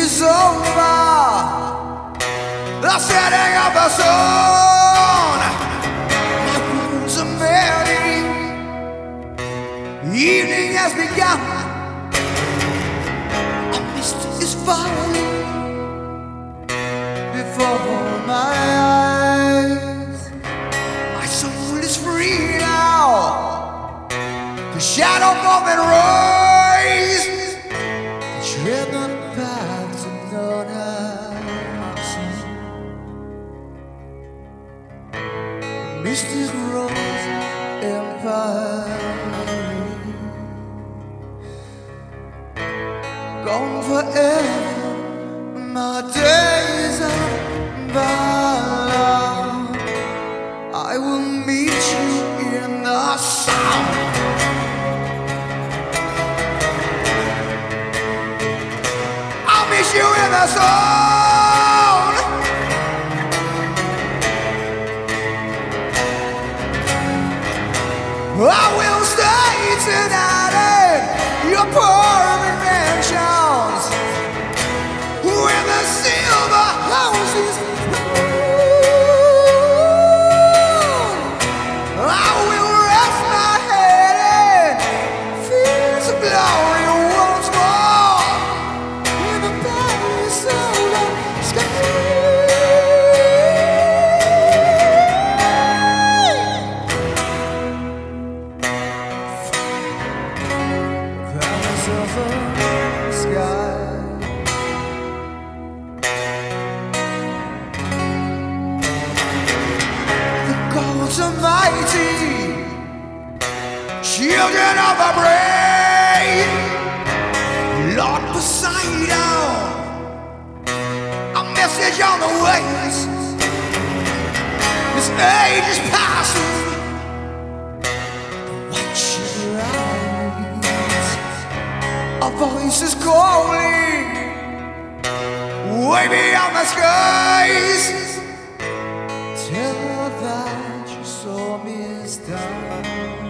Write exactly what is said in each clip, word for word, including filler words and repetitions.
is over. The setting of the sun, my wounds are mending. Evening has begun. A mist is falling before my eyes. My soul is free now. The shadow of it rise. Tread the paths of none has seen. Mist is rose empire, gone forever. My days are valor. I will meet you in the sun. I'll meet you in the sun. I will stay tonight in your perfect mansions, where the silver houses roll. I will rest my head and feel the glory once more in the Paris of the sky. Paris of the sky. Almighty, children of the brain, Lord Poseidon, a message on the waves. This age is passing. Watch your eyes. A voice is calling way beyond the skies. Tell her that you saw me stand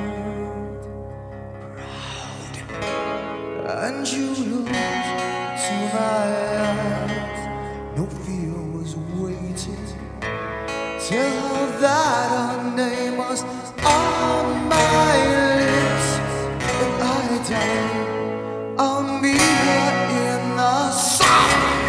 proud, and you looked to my eyes. No fear was waiting. Tell her that her name was on my lips. If I die, I'll meet her in the sun.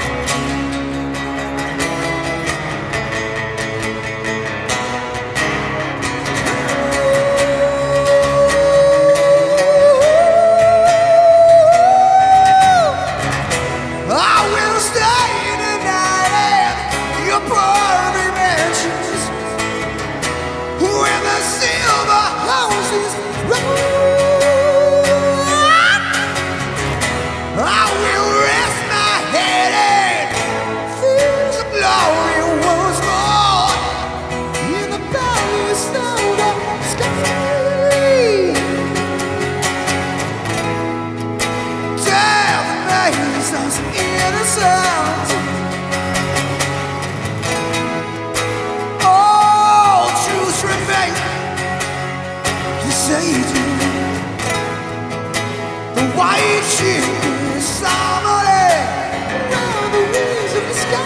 Innocent, all truths remain. You say you do. The white ship is somebody around the wings of the sky.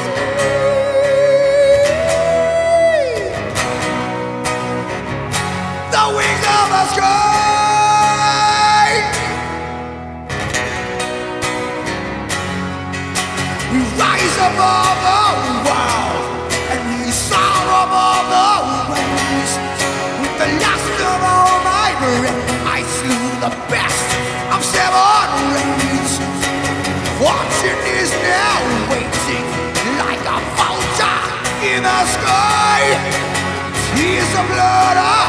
The wings of the sky. We rise above the world, and we soar above the waves. With the last of all my breath, I slew the best of seven rays. Fortune is now waiting like a vulture in the sky. Tears of blood are